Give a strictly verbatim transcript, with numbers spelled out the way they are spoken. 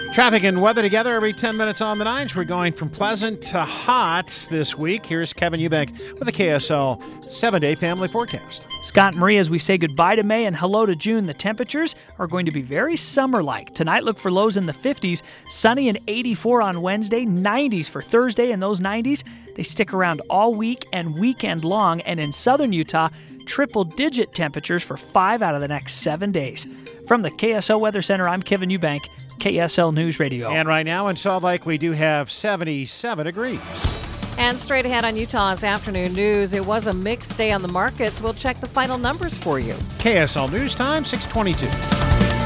Traffic and weather together every ten minutes on the nines. We're going from pleasant to hot this week. Here's Kevin Eubank with the K S L seven-day family forecast. Scott and Marie, as we say goodbye to May and hello to June, the temperatures are going to be very summer-like. Tonight, look for lows in the fifties, sunny and eighty-four on Wednesday, nineties for Thursday, and those nineties, they stick around all week and weekend long. And in southern Utah, triple-digit temperatures for five out of the next seven days. From the K S L Weather Center, I'm Kevin Eubank, K S L News Radio. And right now in Salt Lake, we do have seventy-seven degrees. And straight ahead on Utah's afternoon news, it was a mixed day on the markets. We'll check the final numbers for you. K S L News Time, six twenty-two.